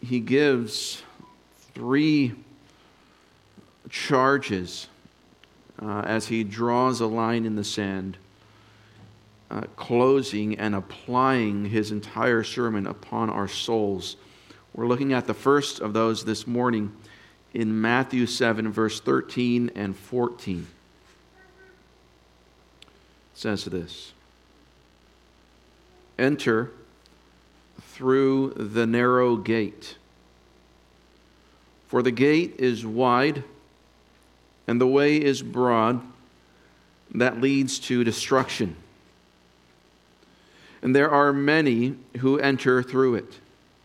he gives three charges as he draws a line in the sand, closing and applying his entire sermon upon our souls. We're looking at the first of those this morning in Matthew 7, verse 13 and 14. It says this: "Enter through the narrow gate. For the gate is wide, and the way is broad that leads to destruction. And there are many who enter through it.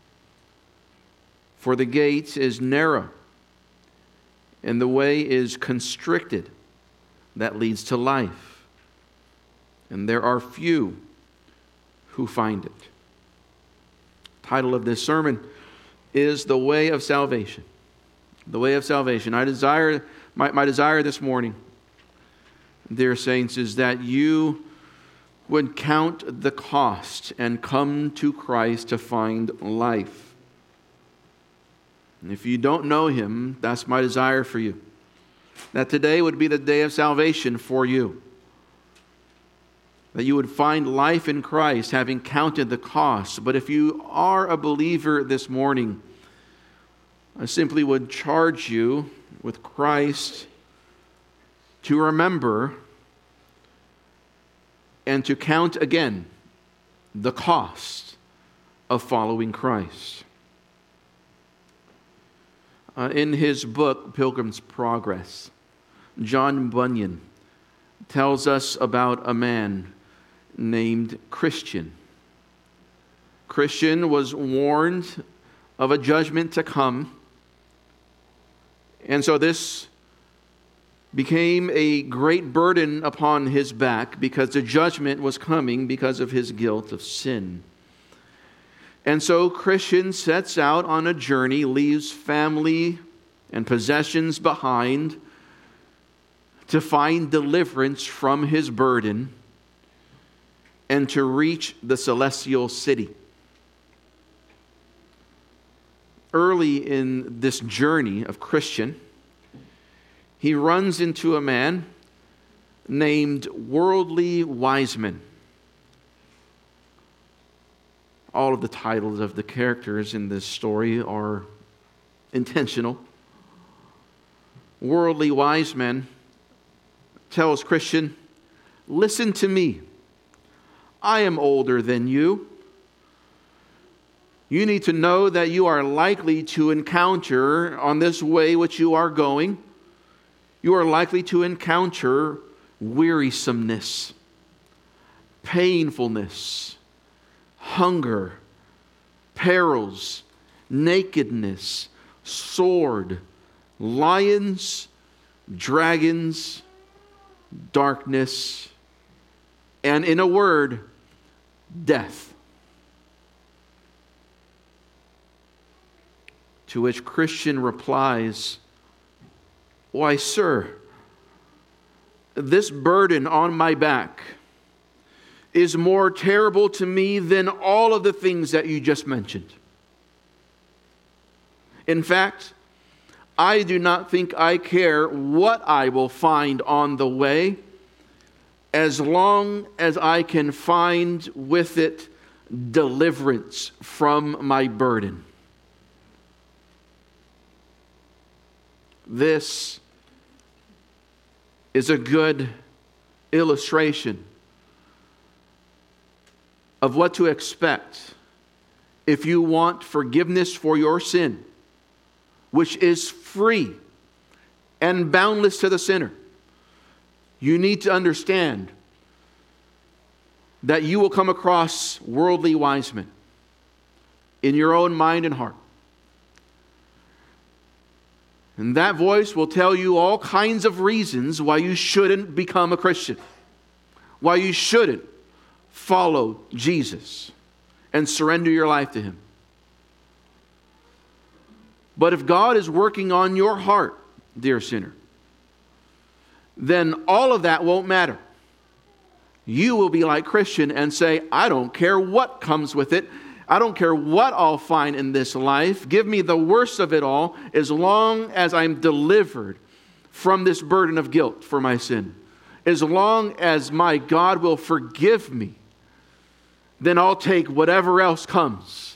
For the gate is narrow, and the way is constricted that leads to life. And there are few who find it." Title of this sermon is "The Way of Salvation." The way of salvation. My desire this morning, dear saints, is that you would count the cost and come to Christ to find life. And if you don't know Him, that's my desire for you. That today would be the day of salvation for you. That you would find life in Christ, having counted the cost. But if you are a believer this morning, I simply would charge you with Christ to remember and to count again the cost of following Christ. In his book, Pilgrim's Progress, John Bunyan tells us about a man named Christian. Christian was warned of a judgment to come, and so this became a great burden upon his back because the judgment was coming because of his guilt of sin. And so Christian sets out on a journey, leaves family and possessions behind to find deliverance from his burden and to reach the celestial city. Early in this journey of Christian, he runs into a man named Worldly Wiseman. All of the titles of the characters in this story are intentional. Worldly Wiseman tells Christian, "Listen to me. I am older than you. You need to know that you are likely to encounter on this way which you are going, you are likely to encounter wearisomeness, painfulness, hunger, perils, nakedness, sword, lions, dragons, darkness, and in a word, death." To which Christian replies, "Why, sir, this burden on my back is more terrible to me than all of the things that you just mentioned. In fact, I do not think I care what I will find on the way, as long as I can find with it deliverance from my burden." This is a good illustration of what to expect if you want forgiveness for your sin, which is free and boundless to the sinner. You need to understand that you will come across worldly wise men in your own mind and heart. And that voice will tell you all kinds of reasons why you shouldn't become a Christian, why you shouldn't follow Jesus and surrender your life to Him. But if God is working on your heart, dear sinner, then all of that won't matter. You will be like Christian and say, "I don't care what comes with it. I don't care what I'll find in this life. Give me the worst of it all as long as I'm delivered from this burden of guilt for my sin. As long as my God will forgive me, then I'll take whatever else comes.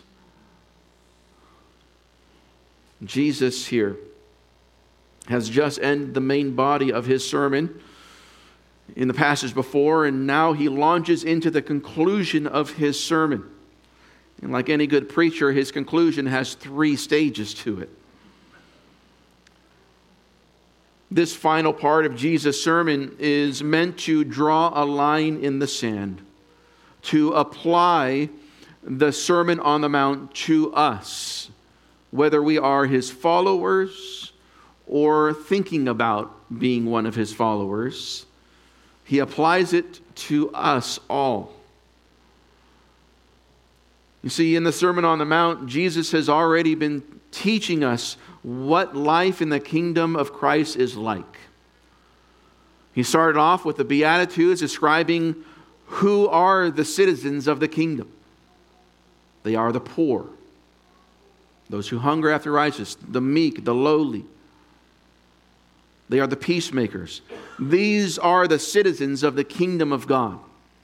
Jesus here has just ended the main body of his sermon in the passage before, and now he launches into the conclusion of his sermon. And like any good preacher, his conclusion has 3 stages to it. This final part of Jesus' sermon is meant to draw a line in the sand, to apply the Sermon on the Mount to us, whether we are his followers or thinking about being one of his followers. He applies it to us all. You see, in the Sermon on the Mount, Jesus has already been teaching us what life in the kingdom of Christ is like. He started off with the Beatitudes describing who are the citizens of the kingdom. They are the poor, those who hunger after righteousness, the meek, the lowly. They are the peacemakers. These are the citizens of the kingdom of God.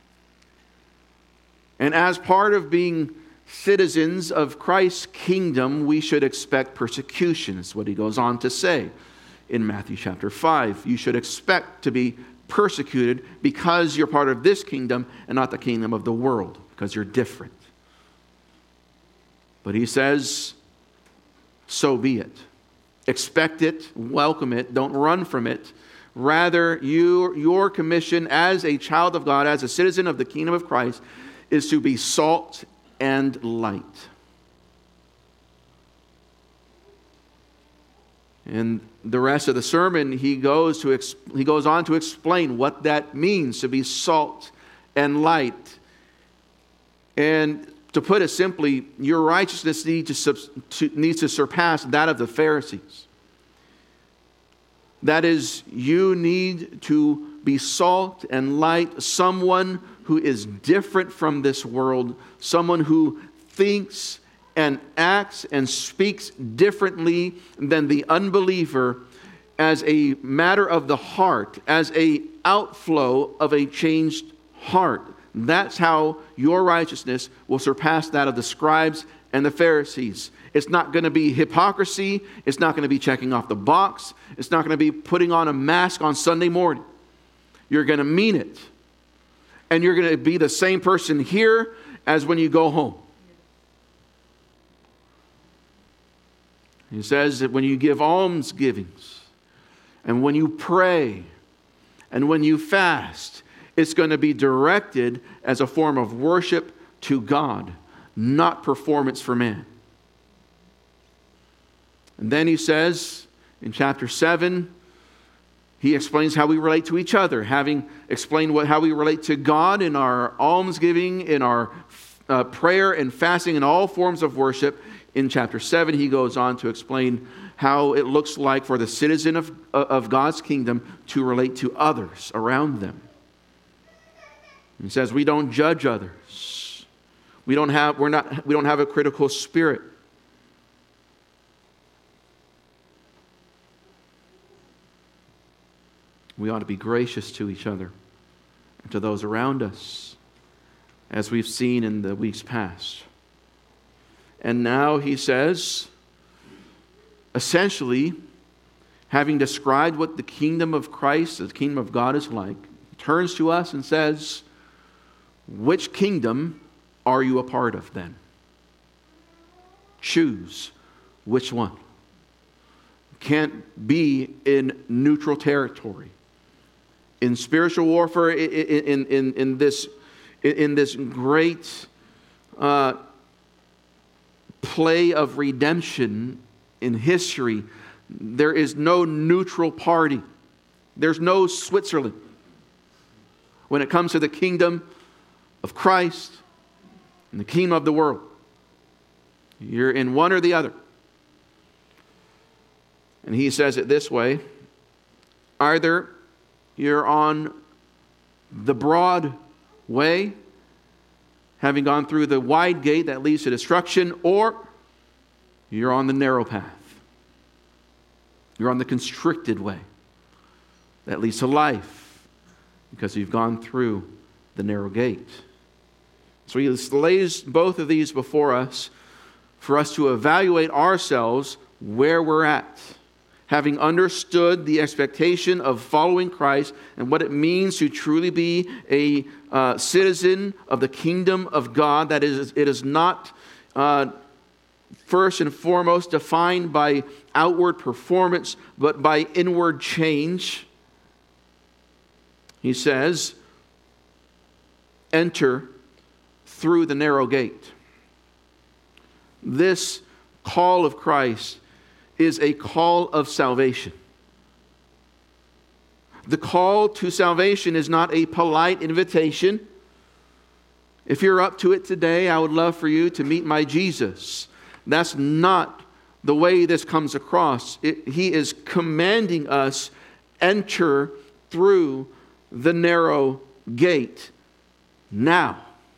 And as part of being citizens of Christ's kingdom, we should expect persecution. That's what he goes on to say in Matthew chapter 5. You should expect to be persecuted because you're part of this kingdom and not the kingdom of the world, because you're different. But he says, so be it. Expect it, welcome it, don't run from it. Rather, your commission as a child of God, as a citizen of the kingdom of Christ, is to be salt and light. And the rest of the sermon, he goes on to explain what that means to be salt and light. And to put it simply, your righteousness needs to surpass that of the Pharisees. That is, you need to be salt and light, someone who is different from this world, someone who thinks and acts and speaks differently than the unbeliever as a matter of the heart, as an outflow of a changed heart. That's how your righteousness will surpass that of the scribes and the Pharisees. It's not going to be hypocrisy. It's not going to be checking off the box. It's not going to be putting on a mask on Sunday morning. You're going to mean it. And you're going to be the same person here as when you go home. He says that when you give almsgivings, and when you pray, and when you fast, it's going to be directed as a form of worship to God, not performance for man. And then he says in chapter 7, he explains how we relate to each other, having explained how we relate to God in our almsgiving, in our prayer and fasting, and all forms of worship. In chapter 7, he goes on to explain how it looks like for the citizen of God's kingdom to relate to others around them. He says we don't judge others. We don't have a critical spirit. We ought to be gracious to each other and to those around us, as we've seen in the weeks past. And now he says, essentially, having described what the kingdom of Christ, the kingdom of God is like, he turns to us and says, which kingdom are you a part of then? Choose which one. Can't be in neutral territory. In spiritual warfare, in this great play of redemption in history, there is no neutral party. There's no Switzerland. When it comes to the kingdom of Christ and the kingdom of the world, you're in one or the other. And he says it this way: either you're on the broad way, having gone through the wide gate that leads to destruction, or you're on the narrow path. You're on the constricted way that leads to life because you've gone through the narrow gate. So he lays both of these before us for us to evaluate ourselves where we're at, having understood the expectation of following Christ and what it means to truly be a citizen of the kingdom of God. That is, it is not first and foremost defined by outward performance, but by inward change. He says, enter through the narrow gate. This call of Christ is a call of salvation. The call to salvation is not a polite invitation. If you're up to it today, I would love for you to meet my Jesus. That's not the way this comes across. He is commanding us, enter through the narrow gate now.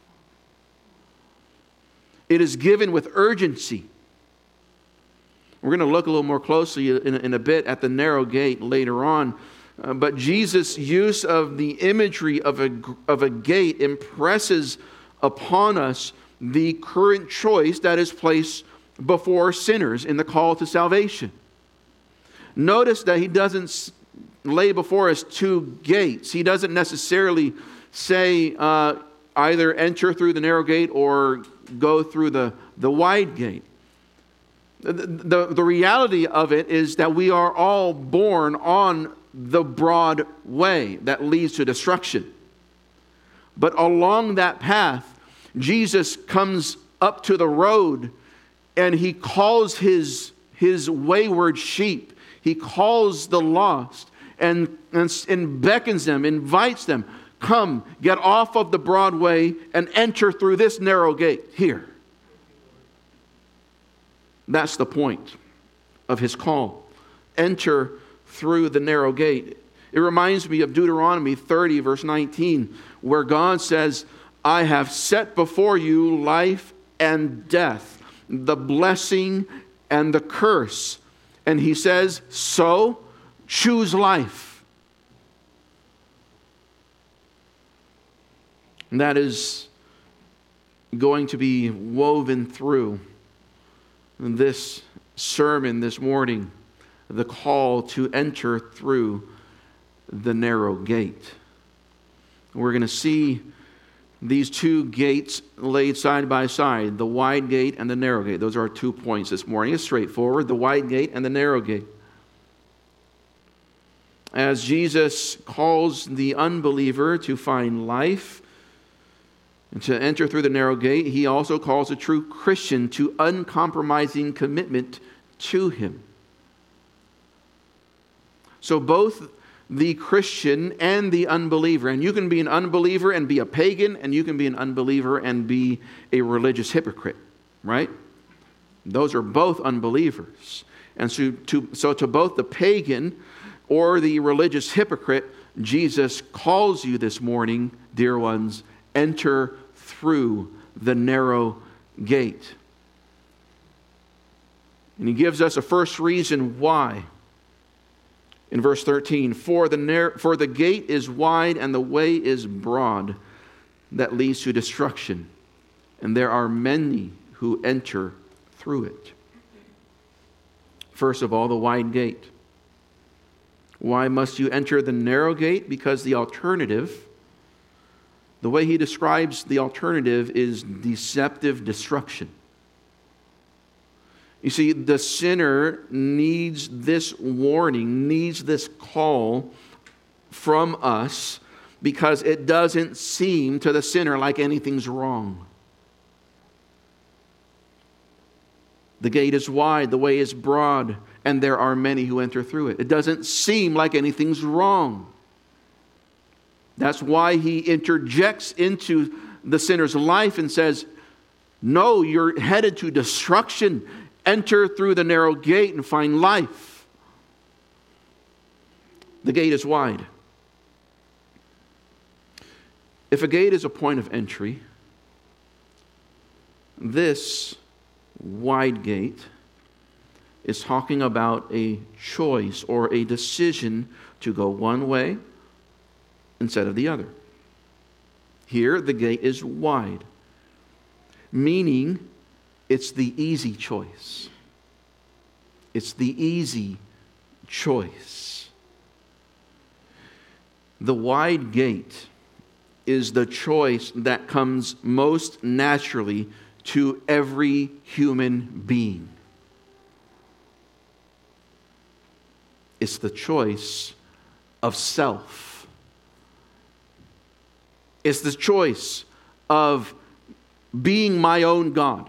It is given with urgency. We're going to look a little more closely in a bit at the narrow gate later on. But Jesus' use of the imagery of a gate impresses upon us the current choice that is placed before sinners in the call to salvation. Notice that he doesn't lay before us two gates. He doesn't necessarily say either enter through the narrow gate or go through the wide gate. The reality of it is that we are all born on the broad way that leads to destruction. But along that path, Jesus comes up to the road and he calls his wayward sheep. He calls the lost and beckons them, invites them, come, get off of the broad way and enter through this narrow gate here. That's the point of his call. Enter through the narrow gate. It reminds me of Deuteronomy 30, verse 19, where God says, I have set before you life and death, the blessing and the curse. And he says, so choose life. And that is going to be woven through this sermon this morning, the call to enter through the narrow gate. We're going to see these two gates laid side by side, the wide gate and the narrow gate. Those are our 2 points this morning. It's straightforward, the wide gate and the narrow gate. As Jesus calls the unbeliever to find life and to enter through the narrow gate, he also calls a true Christian to uncompromising commitment to him. So both the Christian and the unbeliever, and you can be an unbeliever and be a pagan, and you can be an unbeliever and be a religious hypocrite, right? Those are both unbelievers. And so to both the pagan or the religious hypocrite, Jesus calls you this morning, dear ones, enter through the narrow gate. And he gives us a first reason why. In verse 13, for the gate is wide and the way is broad that leads to destruction, and there are many who enter through it. First of all, the wide gate. Why must you enter the narrow gate? Because the alternative, the way he describes the alternative, is deceptive destruction. You see, the sinner needs this warning, needs this call from us because it doesn't seem to the sinner like anything's wrong. The gate is wide, the way is broad, and there are many who enter through it. It doesn't seem like anything's wrong. That's why he interjects into the sinner's life and says, no, you're headed to destruction. Enter through the narrow gate and find life. The gate is wide. If a gate is a point of entry, this wide gate is talking about a choice or a decision to go one way instead of the other. Here, the gate is wide, meaning it's the easy choice. It's the easy choice. The wide gate is the choice that comes most naturally to every human being. It's the choice of self. It's the choice of being my own God.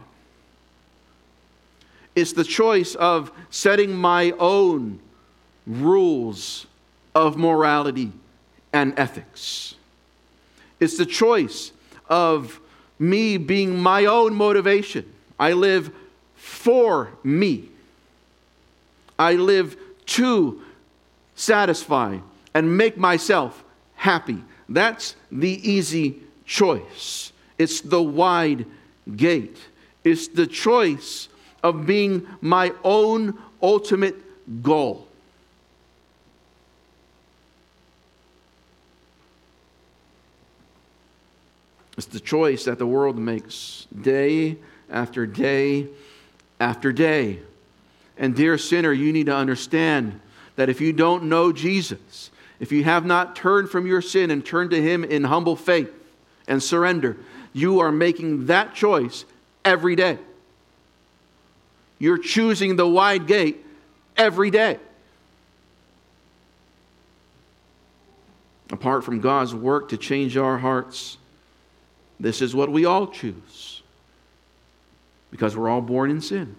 It's the choice of setting my own rules of morality and ethics. It's the choice of me being my own motivation. I live for me. I live to satisfy and make myself happy. That's the easy choice. It's the wide gate. It's the choice of being my own ultimate goal. It's the choice that the world makes day after day after day. And dear sinner, you need to understand that if you don't know Jesus, if you have not turned from your sin and turned to Him in humble faith and surrender, you are making that choice every day. You're choosing the wide gate every day. Apart from God's work to change our hearts, this is what we all choose, because we're all born in sin.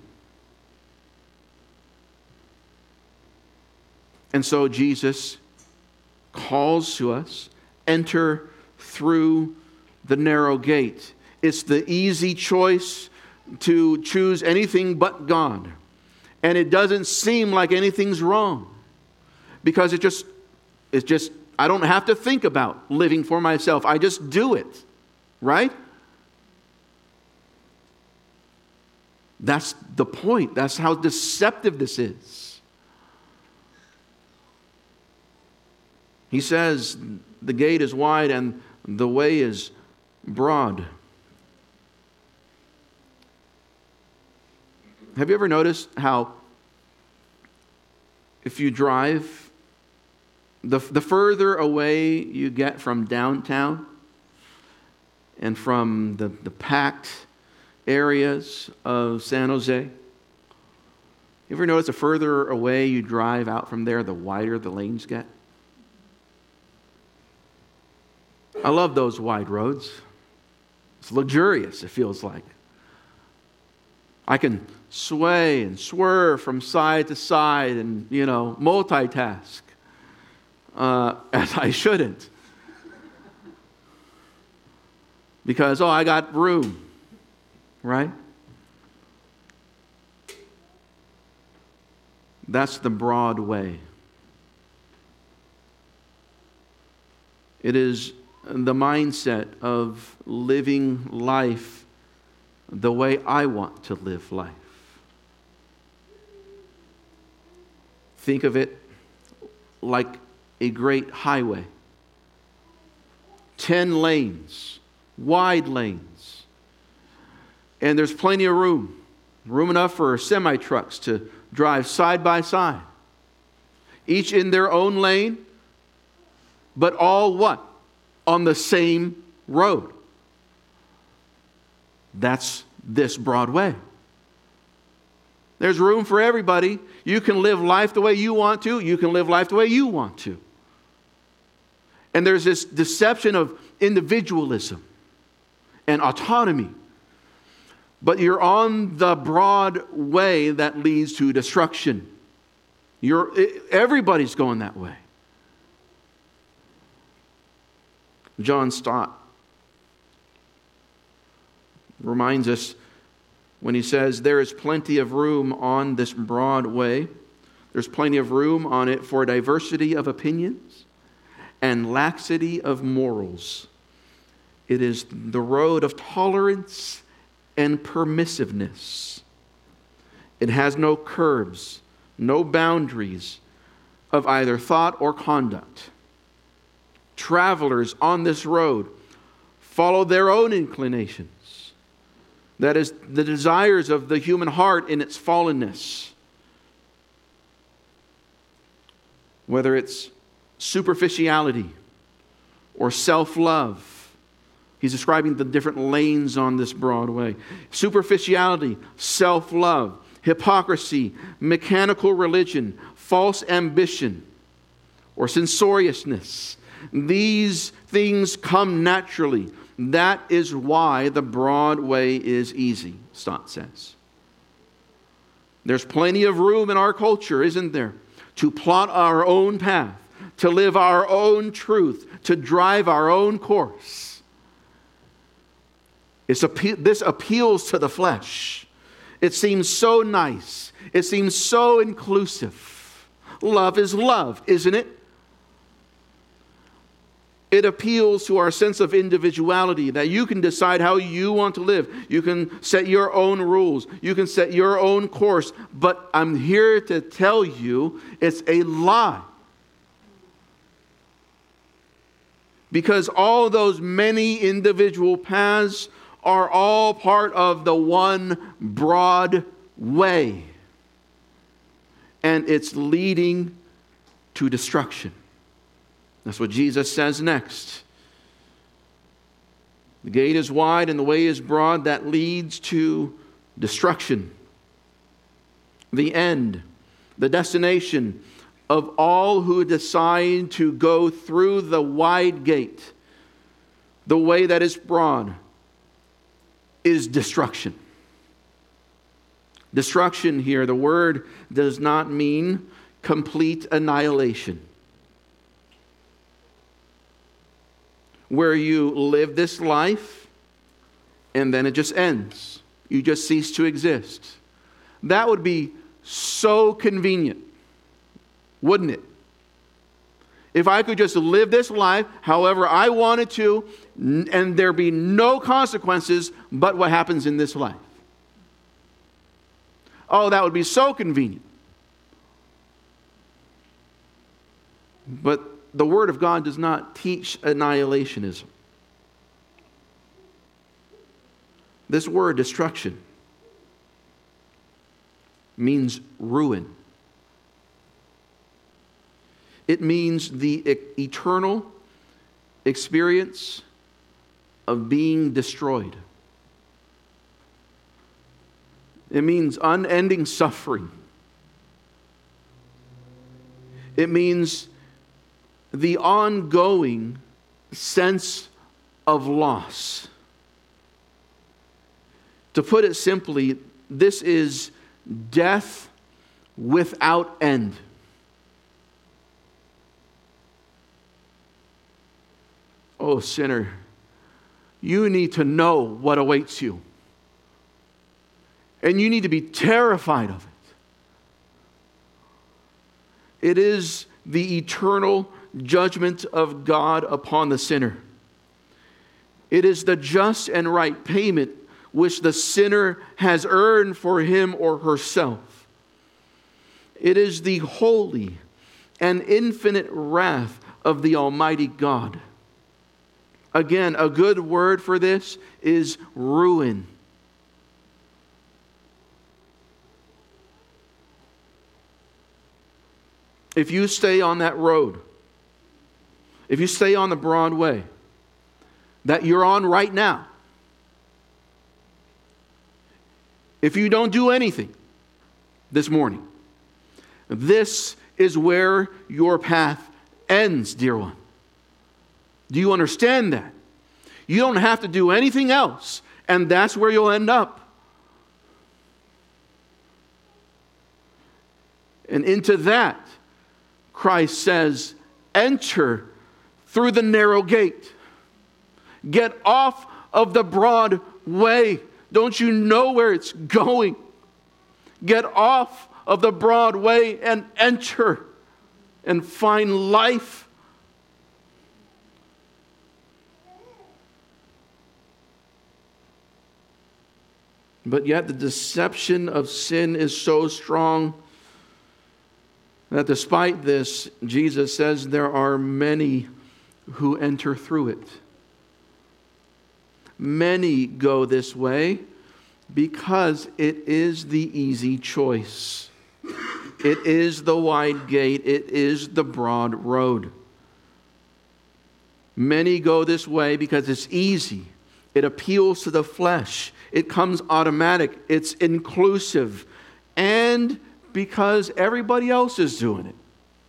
And so Jesus calls to us, enter through the narrow gate. It's the easy choice to choose anything but God. And it doesn't seem like anything's wrong, because it's just I don't have to think about living for myself. I just do it. Right? That's the point. That's how deceptive this is. He says the gate is wide and the way is broad. Have you ever noticed how if you drive, the further away you get from downtown and from the packed areas of San Jose, you ever notice the further away you drive out from there, the wider the lanes get? I love those wide roads. It's luxurious, it feels like. I can sway and swerve from side to side and, multitask as I shouldn't. Because, I got room, right? That's the broad way. It is the mindset of living life the way I want to live life. Think of it like a great highway. 10 lanes. Wide lanes. And there's plenty of room. Room enough for semi-trucks to drive side by side. Each in their own lane, but all what? On the same road. That's this broad way. There's room for everybody. You can live life the way you want to. You can live life the way you want to. And there's this deception of individualism and autonomy. But you're on the broad way that leads to destruction. Everybody's going that way. John Stott reminds us when he says, there is plenty of room on this broad way. There's plenty of room on it for diversity of opinions and laxity of morals. It is the road of tolerance and permissiveness. It has no curbs, no boundaries of either thought or conduct. Travelers on this road follow their own inclinations. That is, the desires of the human heart in its fallenness. Whether it's superficiality or self-love. He's describing the different lanes on this broad way. Superficiality, self-love, hypocrisy, mechanical religion, false ambition, or censoriousness. These things come naturally. That is why the broad way is easy, Stott says. There's plenty of room in our culture, isn't there, to plot our own path, to live our own truth, to drive our own course. This appeals to the flesh. It seems so nice. It seems so inclusive. Love is love, isn't it? It appeals to our sense of individuality, that you can decide how you want to live. You can set your own rules. You can set your own course. But I'm here to tell you it's a lie. Because all those many individual paths are all part of the one broad way. And it's leading to destruction. That's what Jesus says next. The gate is wide and the way is broad that leads to destruction. The end, the destination of all who decide to go through the wide gate, the way that is broad, is destruction. Destruction here, the word does not mean complete annihilation. Where you live this life and then it just ends. You just cease to exist. That would be so convenient, wouldn't it? If I could just live this life however I wanted to, and there be no consequences but what happens in this life. Oh, that would be so convenient. But the Word of God does not teach annihilationism. This word, destruction, means ruin. It means the eternal experience of being destroyed. It means unending suffering. It means the ongoing sense of loss. To put it simply, this is death without end. Oh, sinner, you need to know what awaits you. And you need to be terrified of it. It is the eternal judgment of God upon the sinner. It is the just and right payment which the sinner has earned for him or herself. It is the holy and infinite wrath of the Almighty God. Again, a good word for this is ruin. If you stay on that road, if you stay on the broad way that you're on right now, if you don't do anything this morning, this is where your path ends, dear one. Do you understand that? You don't have to do anything else, and that's where you'll end up. And into that, Christ says, enter through the narrow gate. Get off of the broad way. Don't you know where it's going? Get off of the broad way and enter and find life. But yet the deception of sin is so strong that despite this, Jesus says there are many who enter through it. Many go this way because it is the easy choice. It is the wide gate. It is the broad road. Many go this way because it's easy. It appeals to the flesh. It comes automatic. It's inclusive. And because everybody else is doing it.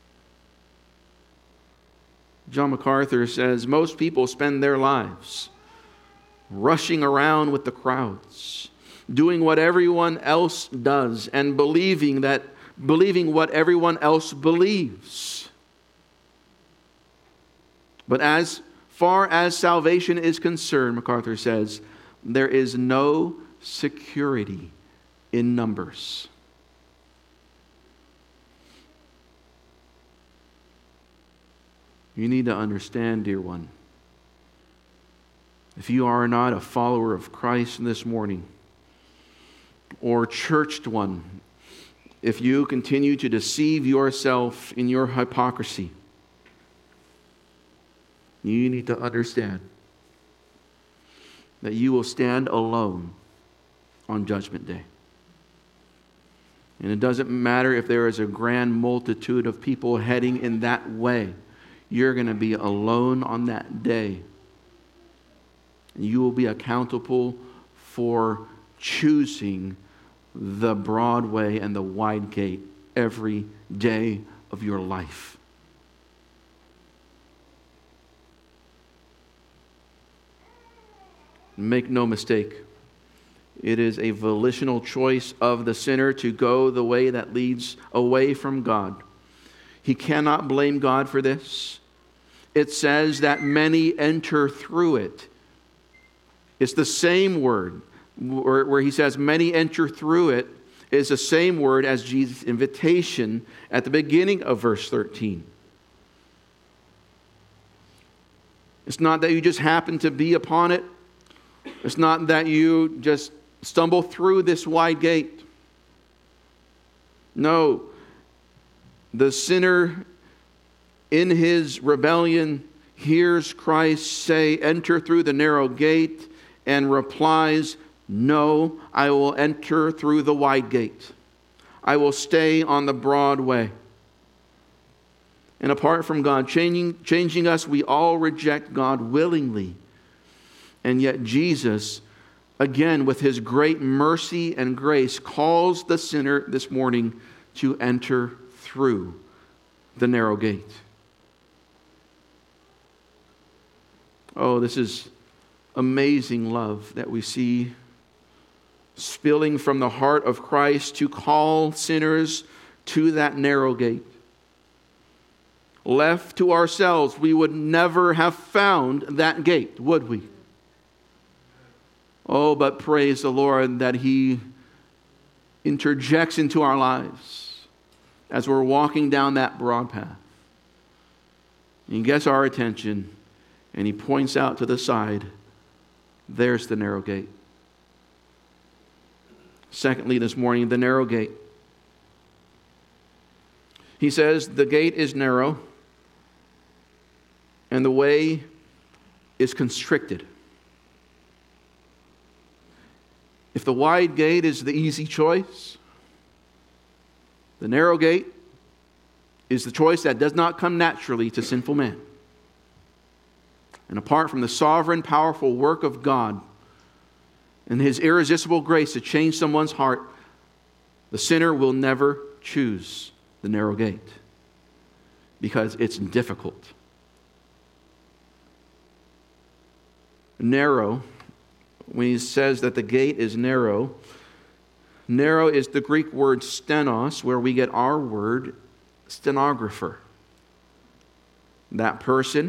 John MacArthur says most people spend their lives rushing around with the crowds, doing what everyone else does, and believing what everyone else believes. But as far as salvation is concerned, MacArthur says, there is no security in numbers. You need to understand, dear one, if you are not a follower of Christ this morning, or churched one, if you continue to deceive yourself in your hypocrisy, you need to understand that you will stand alone on Judgment Day. And it doesn't matter if there is a grand multitude of people heading in that way. You're going to be alone on that day. You will be accountable for choosing the broad way and the wide gate every day of your life. Make no mistake, it is a volitional choice of the sinner to go the way that leads away from God. He cannot blame God for this. It says that many enter through it. It's the same word where he says many enter through it is the same word as Jesus' invitation at the beginning of verse 13. It's not that you just happen to be upon it. It's not that you just stumble through this wide gate. No. The sinner in his rebellion hears Christ say, enter through the narrow gate, and replies, no, I will enter through the wide gate. I will stay on the broad way. And apart from God changing us, we all reject God willingly. And yet Jesus, again, with his great mercy and grace, calls the sinner this morning to enter through the narrow gate. Oh, this is amazing love that we see spilling from the heart of Christ to call sinners to that narrow gate. Left to ourselves, we would never have found that gate, would we? Oh, but praise the Lord that He interjects into our lives as we're walking down that broad path. He gets our attention and He points out to the side, there's the narrow gate. Secondly, this morning, the narrow gate. He says the gate is narrow and the way is constricted. If the wide gate is the easy choice, the narrow gate is the choice that does not come naturally to sinful man. And apart from the sovereign, powerful work of God and His irresistible grace to change someone's heart, the sinner will never choose the narrow gate because it's difficult. Narrow, when he says that the gate is narrow, narrow is the Greek word stenos, where we get our word stenographer. That person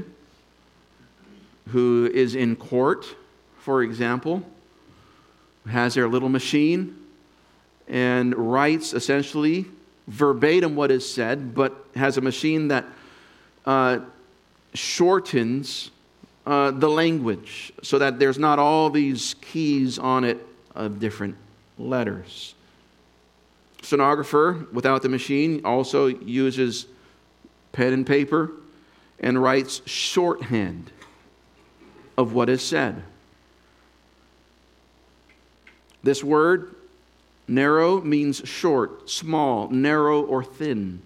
who is in court, for example, has their little machine and writes essentially verbatim what is said, but has a machine that shortens the language so that there's not all these keys on it of different letters. Stenographer, without the machine, also uses pen and paper and writes shorthand of what is said. This word, narrow, means short, small, narrow, or thin.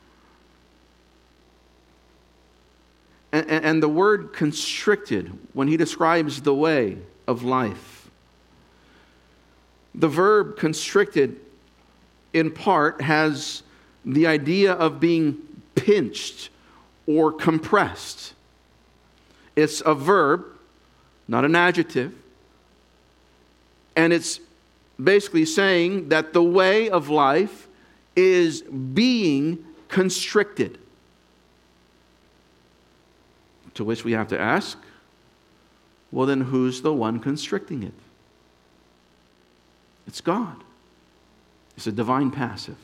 And the word constricted, when he describes the way of life, the verb constricted in part has the idea of being pinched or compressed. It's a verb, not an adjective. And it's basically saying that the way of life is being constricted. To which we have to ask, well, then who's the one constricting it? It's God. It's a divine passive.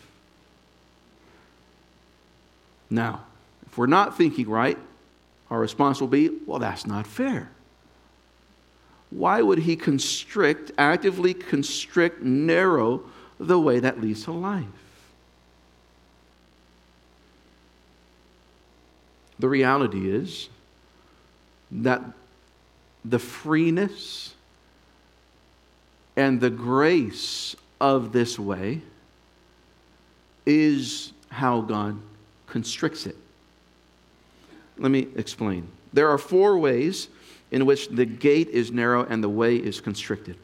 Now, if we're not thinking right, our response will be, well, that's not fair. Why would he actively constrict, narrow the way that leads to life? The reality is that the freeness and the grace of this way is how God constricts it. Let me explain. There are 4 ways in which the gate is narrow and the way is constricted.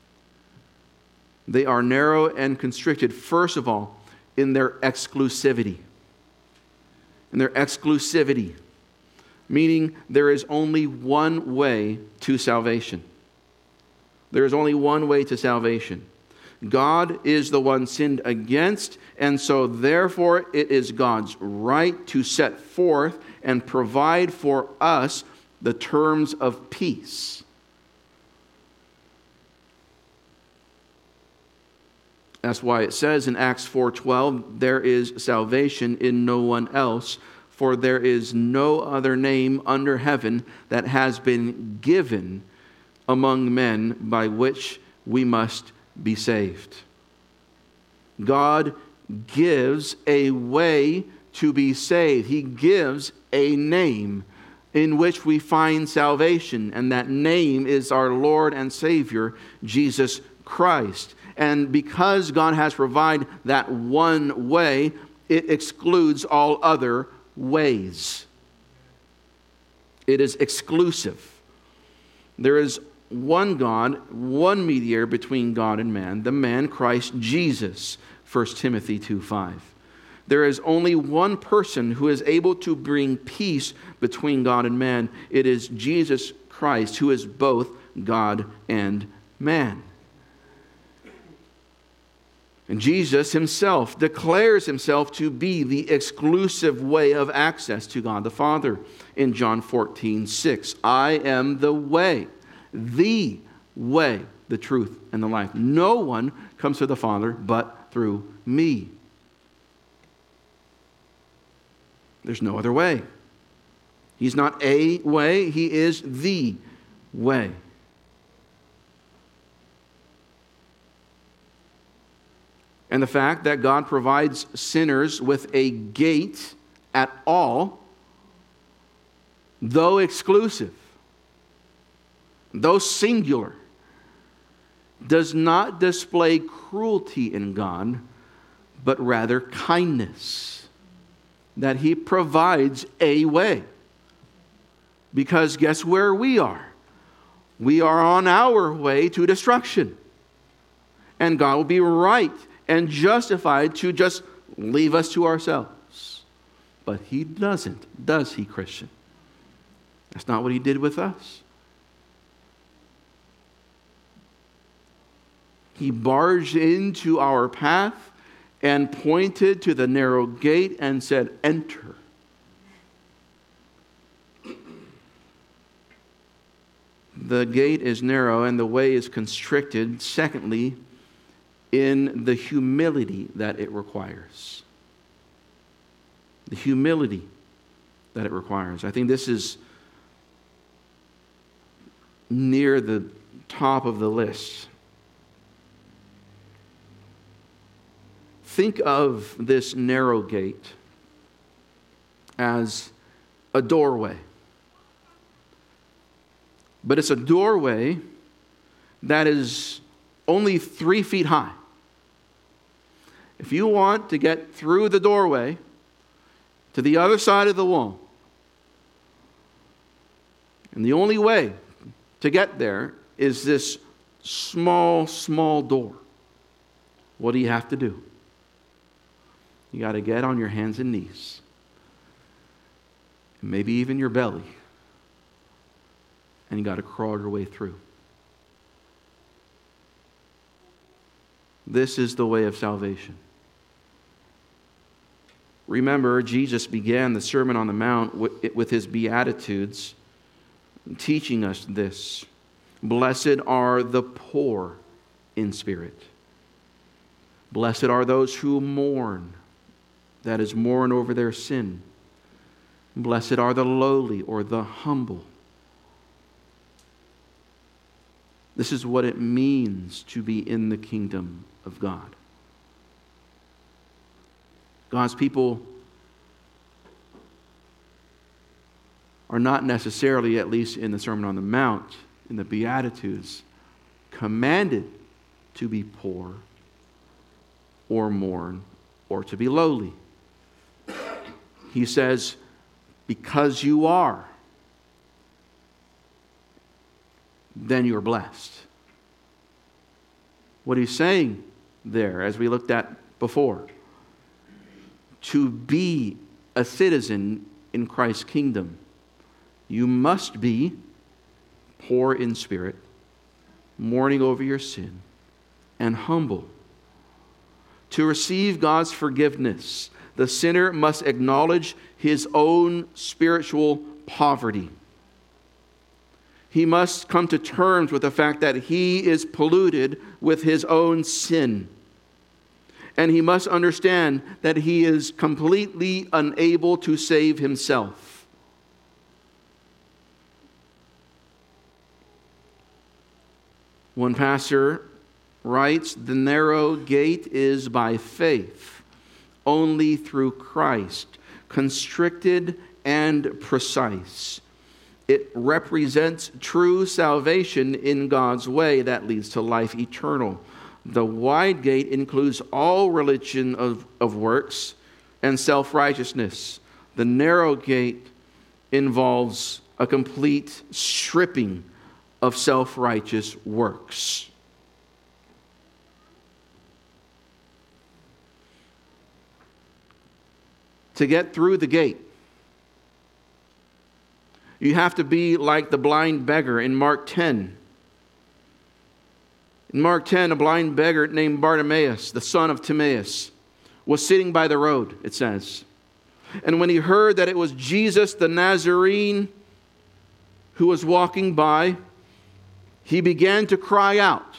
They are narrow and constricted, first of all, in their exclusivity. In their exclusivity, meaning there is only one way to salvation. There is only one way to salvation. God is the one sinned against, and so therefore it is God's right to set forth and provide for us the terms of peace. That's why it says in Acts 4:12, there is salvation in no one else, for there is no other name under heaven that has been given among men by which we must be saved. God gives a way to be saved. He gives a name in which we find salvation, and that name is our Lord and Savior, Jesus Christ. And because God has provided that one way, it excludes all other ways. It is exclusive. There is one God, one mediator between God and man, the man Christ Jesus, 1 Timothy 2:5. There is only one person who is able to bring peace between God and man. It is Jesus Christ, who is both God and man. And Jesus himself declares himself to be the exclusive way of access to God the Father in John 14:6. I am the way, the truth, and the life. No one comes to the Father but through me. There's no other way. He's not a way, he is the way. And the fact that God provides sinners with a gate at all, though exclusive, though singular, does not display cruelty in God, but rather kindness. That he provides a way. Because guess where we are? We are on our way to destruction. And God will be right and justified to just leave us to ourselves. But he doesn't, does he, Christian? That's not what he did with us. He barged into our path and pointed to the narrow gate and said, enter. The gate is narrow and the way is constricted. Secondly, in the humility that it requires. The humility that it requires. I think this is near the top of the list. think of this narrow gate as a doorway. But it's a doorway that is only 3 feet high. If you want to get through the doorway to the other side of the wall, and the only way to get there is this small door. What do you have to do? You got to get on your hands and knees. And maybe even your belly. And you got to crawl your way through. This is the way of salvation. Remember, Jesus began the Sermon on the Mount with his Beatitudes, teaching us this. Blessed are the poor in spirit. Blessed are those who mourn, that is, mourn over their sin. Blessed are the lowly or the humble. This is what it means to be in the kingdom of God. God's people are not necessarily, at least in the Sermon on the Mount, in the Beatitudes, commanded to be poor or mourn or to be lowly. He says, because you are, then you're blessed. What he's saying there, as we looked at before, to be a citizen in Christ's kingdom, you must be poor in spirit, mourning over your sin, and humble. To receive God's forgiveness, the sinner must acknowledge his own spiritual poverty. He must come to terms with the fact that he is polluted with his own sin. And he must understand that he is completely unable to save himself. One pastor writes, the narrow gate is by faith, only through Christ, constricted and precise. It represents true salvation in God's way that leads to life eternal. The wide gate includes all religion of works and self-righteousness. The narrow gate involves a complete stripping of self-righteous works. To get through the gate, you have to be like the blind beggar in Mark 10. In Mark 10, a blind beggar named Bartimaeus, the son of Timaeus, was sitting by the road, it says. And when he heard that it was Jesus the Nazarene who was walking by, he began to cry out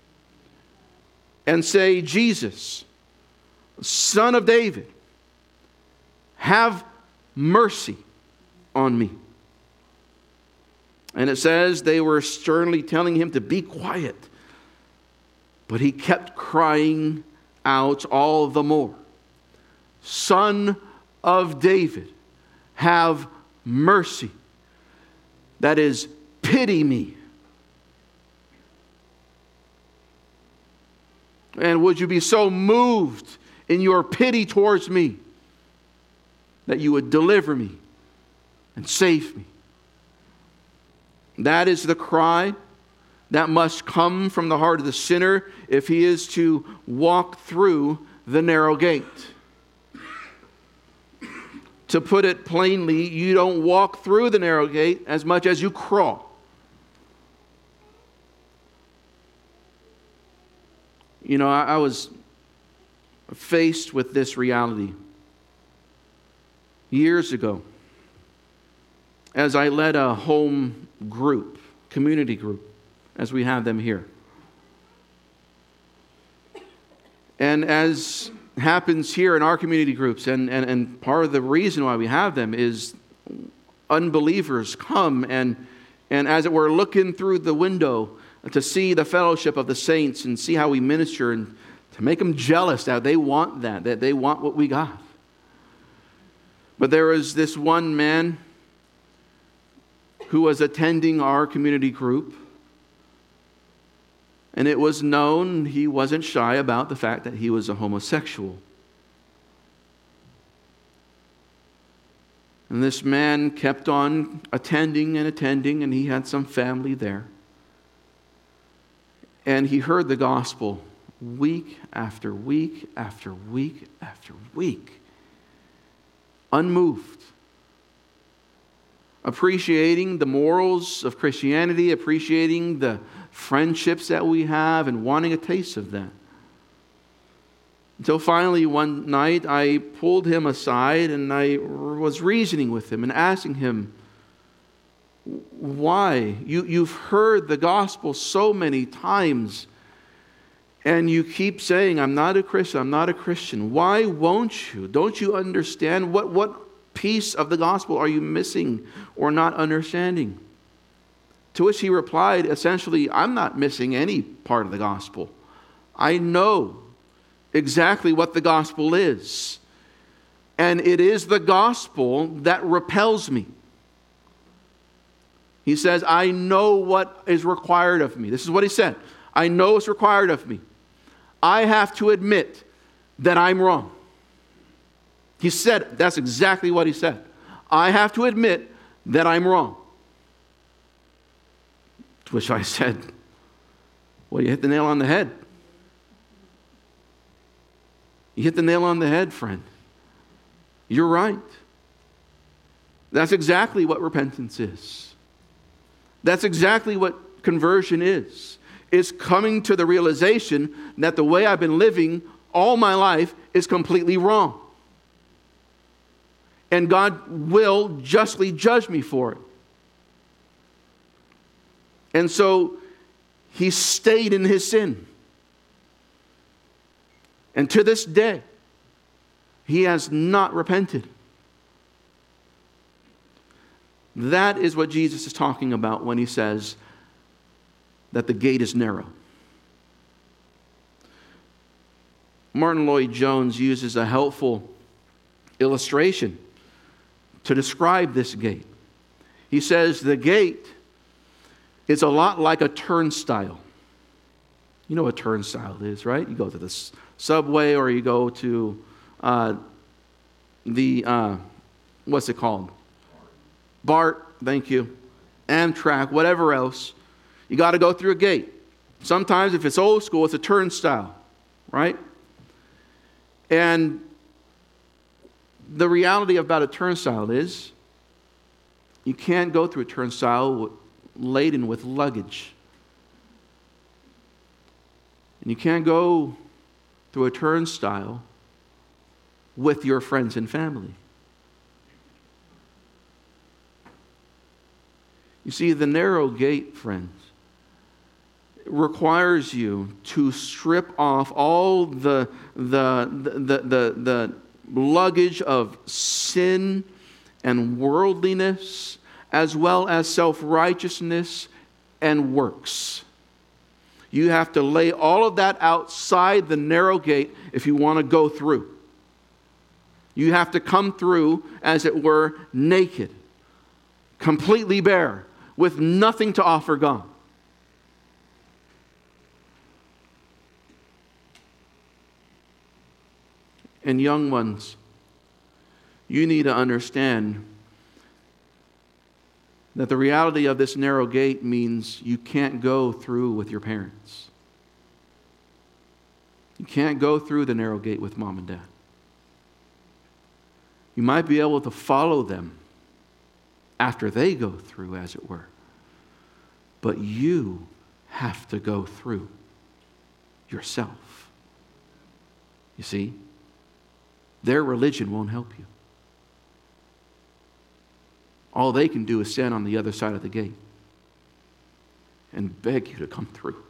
and say, Jesus, Son of David, have mercy on me. And it says they were sternly telling him to be quiet. But he kept crying out all the more, Son of David, have mercy. That is, pity me. And would you be so moved in your pity towards me that you would deliver me and save me? That is the cry that must come from the heart of the sinner if he is to walk through the narrow gate. To put it plainly, you don't walk through the narrow gate as much as you crawl. You know, I was faced with this reality years ago as I led a home group, community group, as we have them here. And as happens here in our community groups, and part of the reason why we have them is unbelievers come and as it were looking through the window to see the fellowship of the saints and see how we minister and to make them jealous that they want that they want what we got. But there was this one man who was attending our community group, and it was known, he wasn't shy about the fact that he was a homosexual. And this man kept on attending, and he had some family there. And he heard the gospel week after week after week after week, unmoved, appreciating the morals of Christianity, appreciating the friendships that we have, and wanting a taste of that. Until finally one night I pulled him aside and I was reasoning with him and asking him, why? You've heard the gospel so many times and you keep saying, I'm not a Christian, I'm not a Christian. Why won't you? Don't you understand? What piece of the gospel are you missing or not understanding? To which he replied, essentially, I'm not missing any part of the gospel. I know exactly what the gospel is. And it is the gospel that repels me. He says, I know what is required of me. This is what he said. I know what's required of me. I have to admit that I'm wrong. He said, that's exactly what he said. I have to admit that I'm wrong. To which I said, well, you hit the nail on the head. You hit the nail on the head, friend. You're right. That's exactly what repentance is. That's exactly what conversion is. It's coming to the realization that the way I've been living all my life is completely wrong. And God will justly judge me for it. And so he stayed in his sin. And to this day, he has not repented. That is what Jesus is talking about when he says that the gate is narrow. Martin Lloyd-Jones uses a helpful illustration to describe this gate. He says the gate is a lot like a turnstile. You know what a turnstile is, right? You go to the subway or you go to what's it called? BART, thank you. Amtrak, whatever else. You got to go through a gate. Sometimes if it's old school, it's a turnstile, right? And the reality about a turnstile is you can't go through a turnstile laden with luggage. And you can't go through a turnstile with your friends and family. You see, the narrow gate, friends, requires you to strip off all the luggage of sin and worldliness, as well as self-righteousness and works. You have to lay all of that outside the narrow gate if you want to go through. You have to come through, as it were, naked, completely bare, with nothing to offer God. And young ones, you need to understand that the reality of this narrow gate means you can't go through with your parents. You can't go through the narrow gate with mom and dad. You might be able to follow them after they go through, as it were. But you have to go through yourself. You see? Their religion won't help you. All they can do is stand on the other side of the gate and beg you to come through.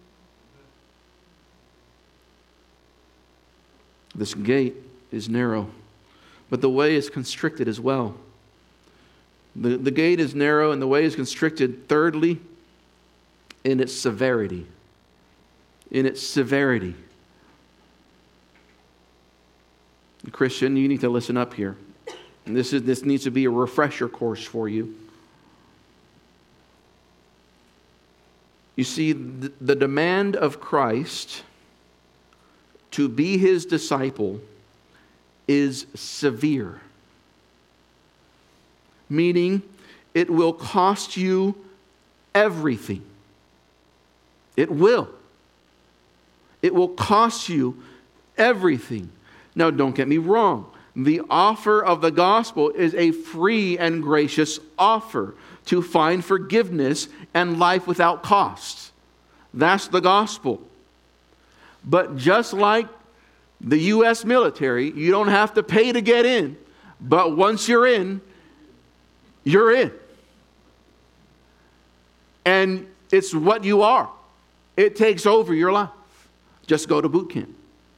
This gate is narrow, but the way is constricted as well. The gate is narrow and the way is constricted, thirdly, in its severity. In its severity. Christian, you need to listen up here. And this needs to be a refresher course for you. You see, the demand of Christ to be his disciple is severe. Meaning, it will cost you everything. It will. It will cost you everything. Now, don't get me wrong. The offer of the gospel is a free and gracious offer to find forgiveness and life without cost. That's the gospel. But just like the U.S. military, you don't have to pay to get in. But once you're in, you're in. And it's what you are. It takes over your life. Just go to boot camp.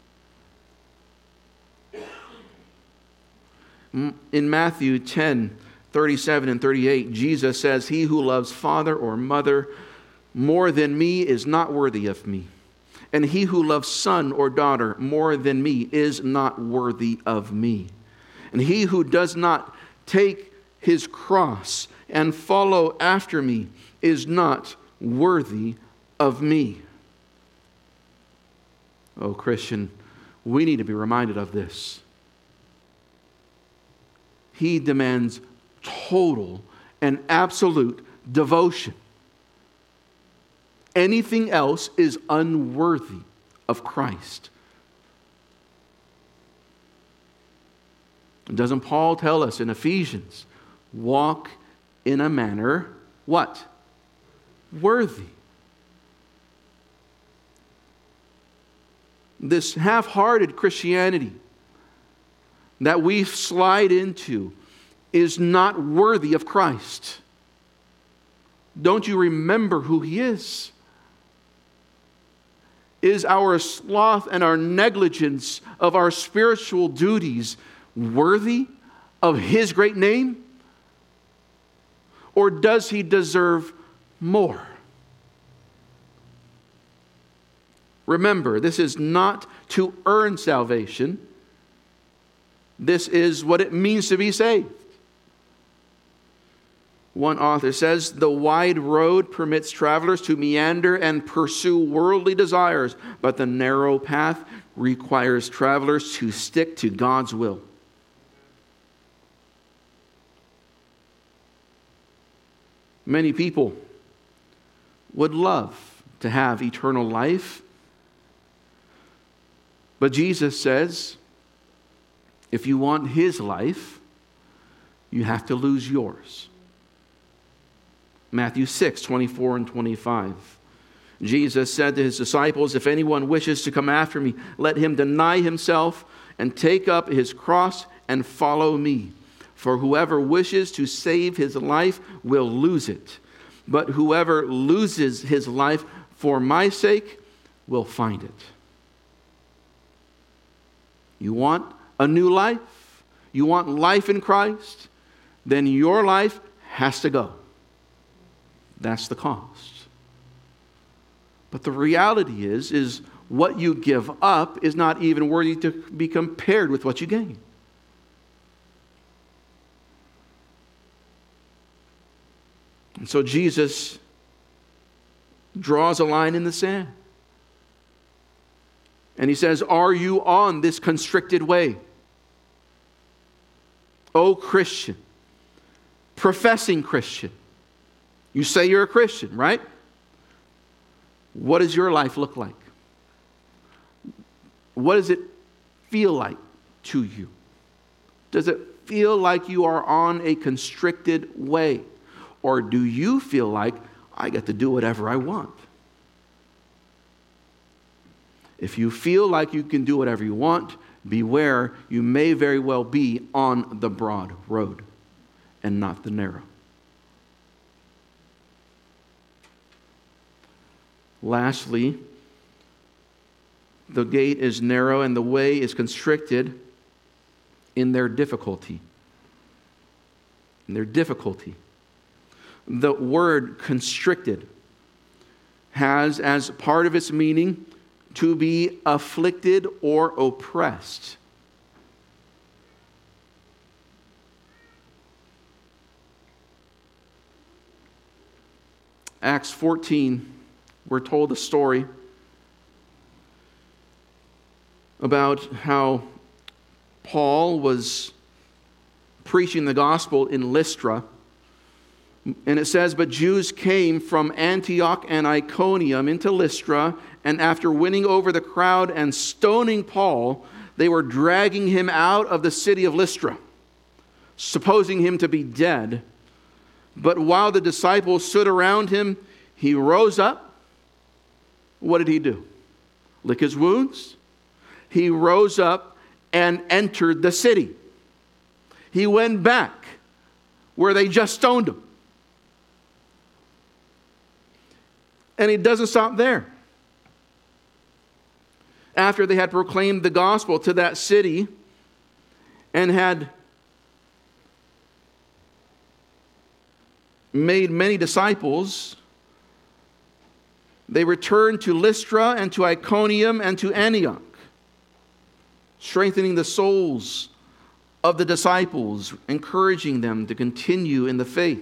In Matthew 10:37 and 38, Jesus says, "He who loves father or mother more than me is not worthy of me. And he who loves son or daughter more than me is not worthy of me. And he who does not take his cross and follow after me is not worthy of me." Oh, Christian, we need to be reminded of this. He demands total and absolute devotion. Anything else is unworthy of Christ. Doesn't Paul tell us in Ephesians, walk in a manner, what? Worthy. This half-hearted Christianity that we slide into is not worthy of Christ. Don't you remember who he is? Is our sloth and our negligence of our spiritual duties worthy of his great name? Or does he deserve more? Remember, this is not to earn salvation. This is what it means to be saved. One author says, "The wide road permits travelers to meander and pursue worldly desires, but the narrow path requires travelers to stick to God's will." Many people would love to have eternal life, but Jesus says, if you want his life, you have to lose yours. Matthew 6:24 and 25. Jesus said to his disciples, "If anyone wishes to come after me, let him deny himself and take up his cross and follow me. For whoever wishes to save his life will lose it. But whoever loses his life for my sake will find it." You want a new life? You want life in Christ? Then your life has to go. That's the cost. But the reality is what you give up is not even worthy to be compared with what you gain. And so Jesus draws a line in the sand. And he says, are you on this constricted way? Oh, Christian, professing Christian. You say you're a Christian, right? What does your life look like? What does it feel like to you? Does it feel like you are on a constricted way? Or do you feel like I get to do whatever I want? If you feel like you can do whatever you want, beware, you may very well be on the broad road and not the narrow. Lastly, the gate is narrow and the way is constricted in their difficulty. In their difficulty. The word constricted has as part of its meaning to be afflicted or oppressed. Acts 14, we're told a story about how Paul was preaching the gospel in Lystra. And it says, "But Jews came from Antioch and Iconium into Lystra, and after winning over the crowd and stoning Paul, they were dragging him out of the city of Lystra, supposing him to be dead. But while the disciples stood around him, he rose up." What did he do? Lick his wounds? He rose up and entered the city. He went back where they just stoned him. And he doesn't stop there. After they had proclaimed the gospel to that city and had made many disciples, they returned to Lystra and to Iconium and to Antioch, strengthening the souls of the disciples, encouraging them to continue in the faith.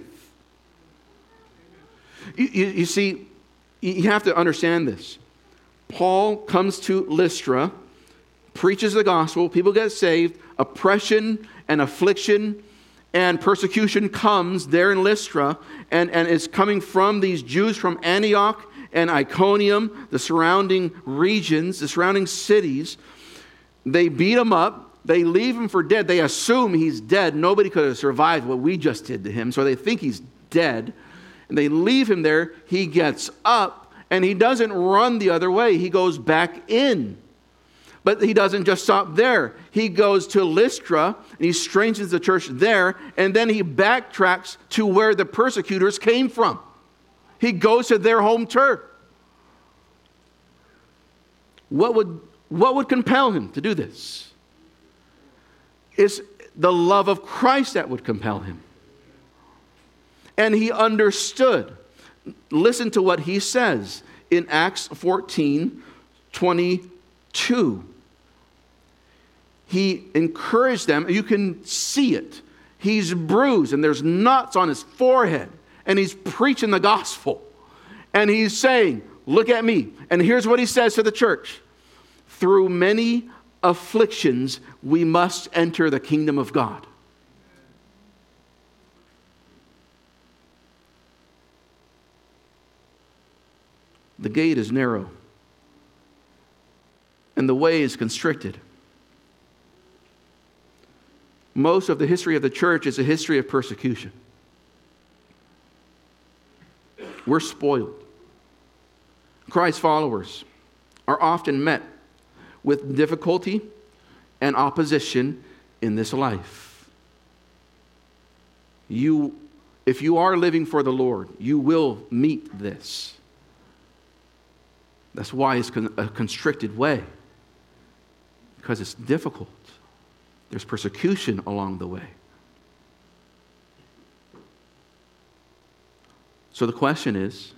You see, you have to understand this. Paul comes to Lystra, preaches the gospel, people get saved, oppression and affliction and persecution comes there in Lystra, and it's coming from these Jews from Antioch and Iconium, the surrounding regions, the surrounding cities. They beat him up. They leave him for dead. They assume he's dead. Nobody could have survived what we just did to him, so they think he's dead. And they leave him there. He gets up, and he doesn't run the other way. He goes back in. But he doesn't just stop there. He goes to Lystra, and he strengthens the church there, and then he backtracks to where the persecutors came from. He goes to their home turf. What would compel him to do this? It's the love of Christ that would compel him. And he understood. Listen to what he says in Acts 14:22. He encouraged them. You can see it. He's bruised and there's knots on his forehead. And he's preaching the gospel. And he's saying, look at me. And here's what he says to the church. Through many afflictions, we must enter the kingdom of God. The gate is narrow, and the way is constricted. Most of the history of the church is a history of persecution. We're spoiled. Christ's followers are often met with difficulty and opposition in this life. If you are living for the Lord, you will meet this. That's why it's a constricted way, because it's difficult. There's persecution along the way. So the question is,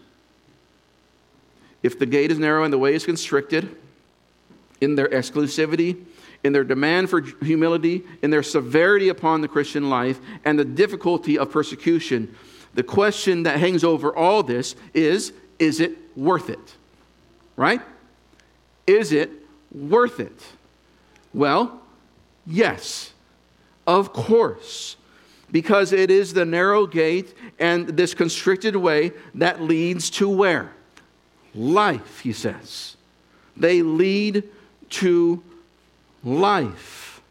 if the gate is narrow and the way is constricted, in their exclusivity, in their demand for humility, in their severity upon the Christian life, and the difficulty of persecution, the question that hangs over all this is it worth it? Right? Is it worth it? Well, yes, of course. Because it is the narrow gate and this constricted way that leads to where? Life, he says. They lead to life.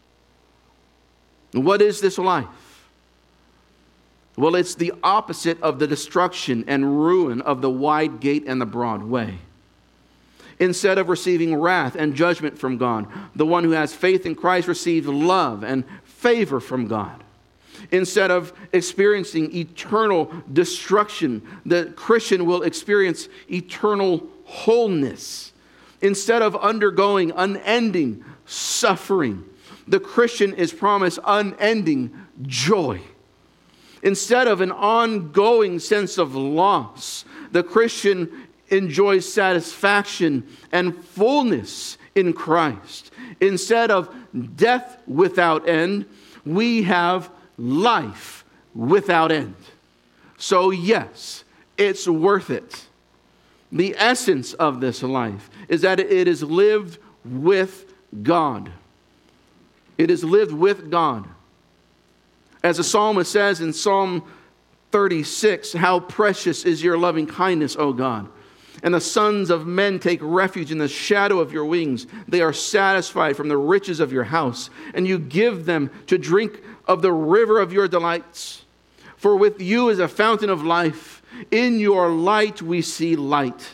What is this life? Well, it's the opposite of the destruction and ruin of the wide gate and the broad way. Instead of receiving wrath and judgment from God, the one who has faith in Christ receives love and favor from God. Instead of experiencing eternal destruction, the Christian will experience eternal wholeness. Instead of undergoing unending suffering, the Christian is promised unending joy. Instead of an ongoing sense of loss, the Christian enjoys satisfaction and fullness in Christ. Instead of death without end, we have life without end. So yes, it's worth it. The essence of this life is that it is lived with God. It is lived with God. As the psalmist says in Psalm 36, how precious is your loving kindness, O God. And the sons of men take refuge in the shadow of your wings. They are satisfied from the riches of your house, and you give them to drink of the river of your delights. For with you is a fountain of life. In your light we see light.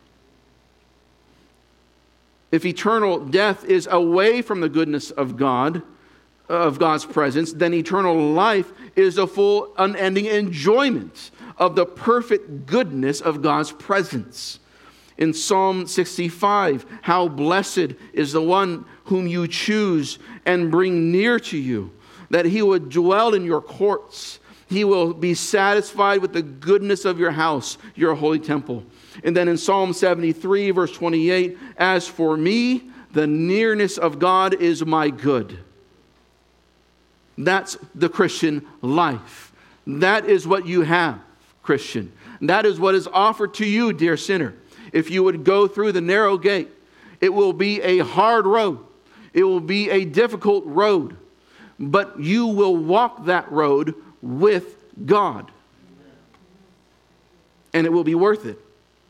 If eternal death is away from the goodness of God, of God's presence, then eternal life is a full, unending enjoyment of the perfect goodness of God's presence. In Psalm 65, how blessed is the one whom you choose and bring near to you, that he would dwell in your courts. He will be satisfied with the goodness of your house, your holy temple. And then in Psalm 73, verse 28, as for me, the nearness of God is my good. That's the Christian life. That is what you have, Christian. That is what is offered to you, dear sinner. If you would go through the narrow gate, it will be a hard road. It will be a difficult road. But you will walk that road with God. And it will be worth it.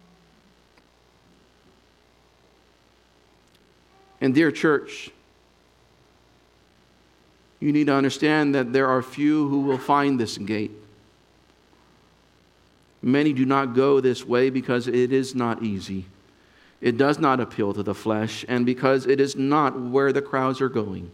And dear church, you need to understand that there are few who will find this gate. Many do not go this way because it is not easy. It does not appeal to the flesh, and because it is not where the crowds are going.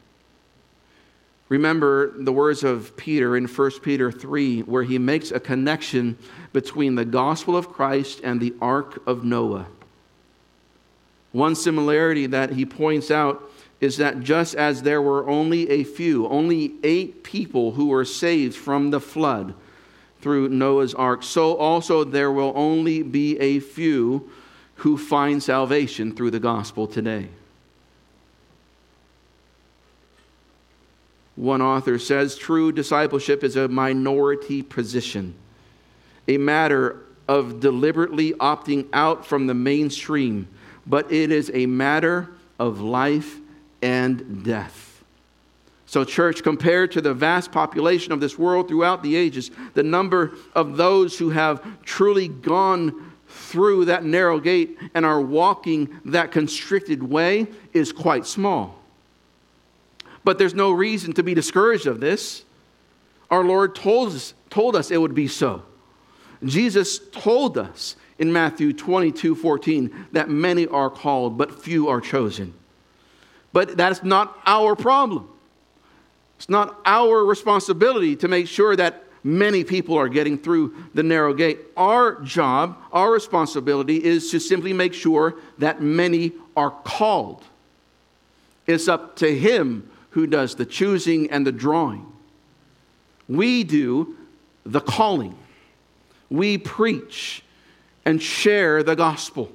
Remember the words of Peter in 1 Peter 3, where he makes a connection between the gospel of Christ and the ark of Noah. One similarity that he points out is that just as there were only 8 people who were saved from the flood through Noah's ark, so also there will only be a few who find salvation through the gospel today. One author says, true discipleship is a minority position, a matter of deliberately opting out from the mainstream, but it is a matter of life and death. So church, compared to the vast population of this world throughout the ages, the number of those who have truly gone through that narrow gate and are walking that constricted way is quite small. But there's no reason to be discouraged of this. Our Lord told us it would be so. Jesus told us in Matthew 22:14 that many are called, but few are chosen. But that's not our problem. It's not our responsibility to make sure that many people are getting through the narrow gate. Our job, our responsibility is to simply make sure that many are called. It's up to Him who does the choosing and the drawing. We do the calling. We preach and share the gospel.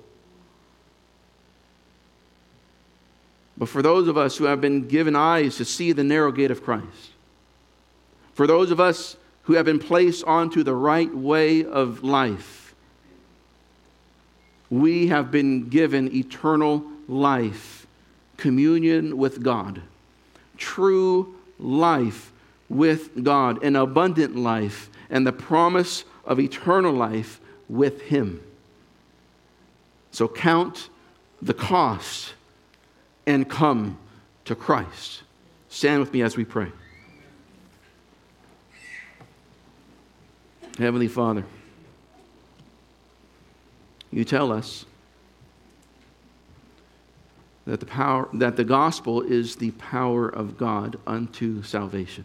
But for those of us who have been given eyes to see the narrow gate of Christ, for those of us who have been placed onto the right way of life, we have been given eternal life, communion with God, true life with God, an abundant life, and the promise of eternal life with Him. So count the cost and come to Christ. Stand with me as we pray. Heavenly Father, you tell us that the gospel is the power of God unto salvation.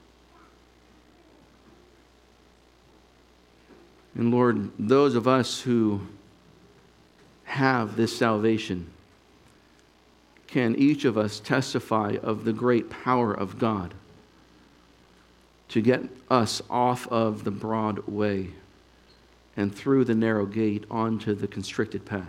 And Lord, those of us who have this salvation, can each of us testify of the great power of God to get us off of the broad way and through the narrow gate onto the constricted path.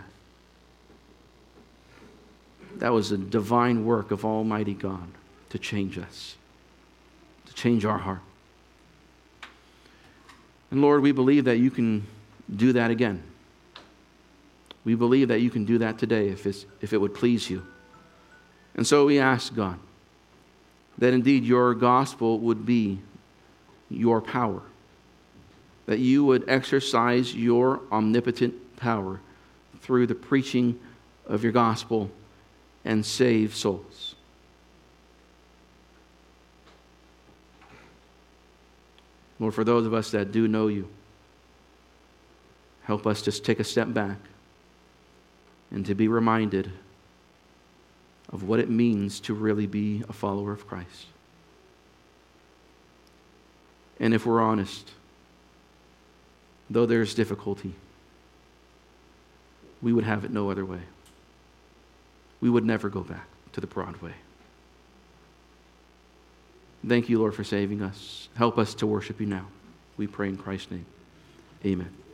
That was a divine work of Almighty God to change us, to change our heart. And Lord, we believe that you can do that again. We believe that you can do that today if it would please you. And so we ask, God, that indeed your gospel would be your power, that you would exercise your omnipotent power through the preaching of your gospel and save souls. Lord, for those of us that do know you, help us just take a step back and to be reminded of what it means to really be a follower of Christ. And if we're honest, though there's difficulty, we would have it no other way. We would never go back to the broad way. Thank you, Lord, for saving us. Help us to worship you now. We pray in Christ's name. Amen.